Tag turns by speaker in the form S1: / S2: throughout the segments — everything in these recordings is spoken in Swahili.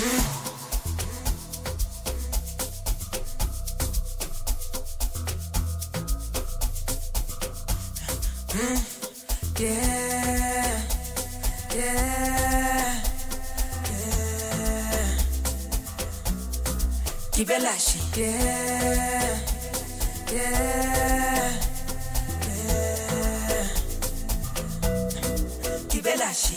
S1: Kibelashi, Kibelashi,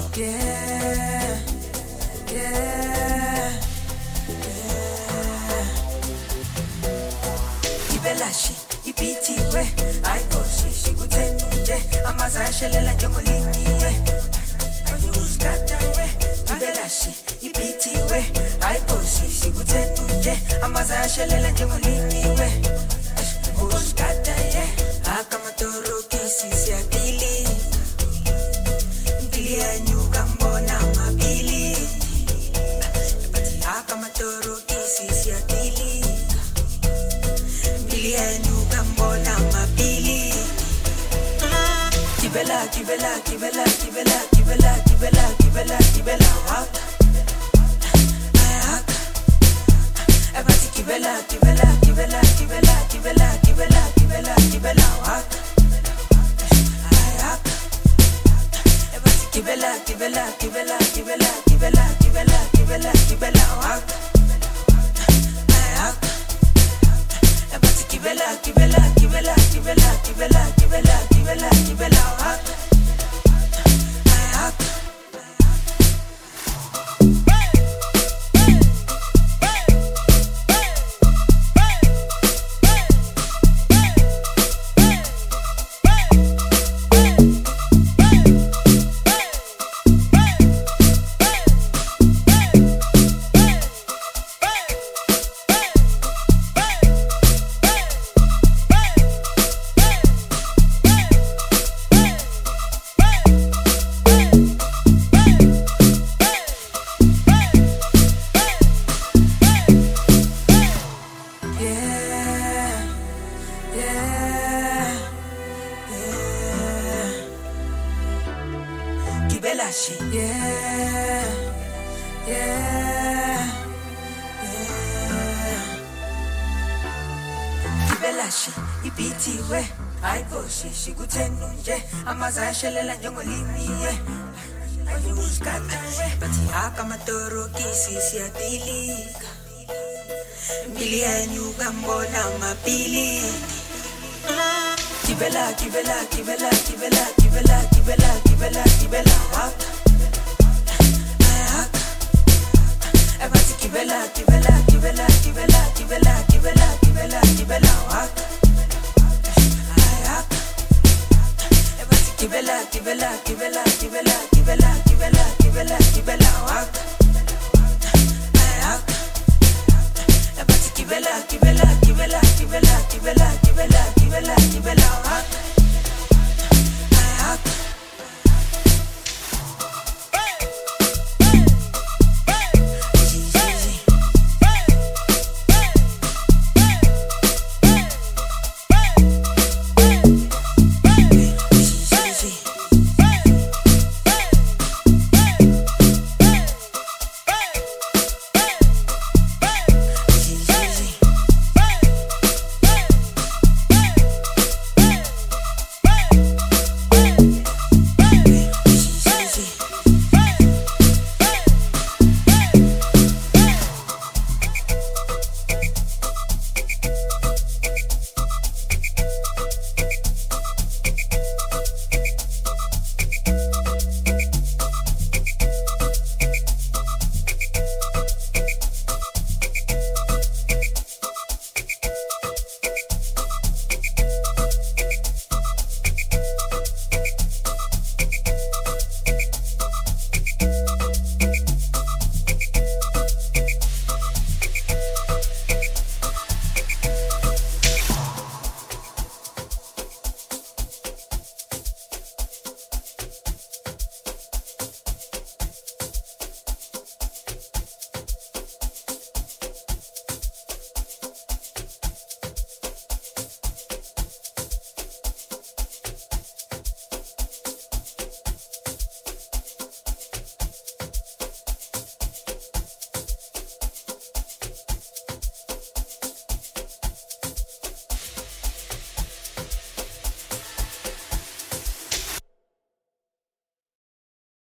S1: Kibelashi, ipitiwe, ayikoshi, shikutenuje, amazashelela njengoliniwe, ayuskatawe, Kibelashi, ipitiwe, ayikoshi, shikutenuje, amazashelela njengoliniwe, uskataye, akamatoro kisi siatili, mpili anyuka mbona mabili, akamatoro kisi siatili, mpili anyuka mbona mabili. Kibela, kibela, kibela, kibela, kibela, kibela, kibela, kibela, haka, haka, abati kibela, kibela, kibela, kibela, kibela, kibela, kibela, kibela, haka, haka, abati kibela, kibela, kibela, kibela, kibela, kibela, kibela, kibela, haka, haka, abati kibela, kibela, kibela, kibela, kibela, kibela, kibela, kibela, haka, haka. Kibelashi, Kibelashi, ipitiwe, ayikoshi, shikutenuje, amazashelela njengoliniwe, ayuskatawe, bathi akamatoro kisi siyatilika, mpili anyuka mbona mabili. Kibela, kibela, kibela, kibela, kibela, kibela, kibela, kibela, haka, haka, abati kibela, kibela, kibela, kibela, kibela, kibela, kibela, kibela, haka, haka, abati kibela, kibela, kibela, kibela,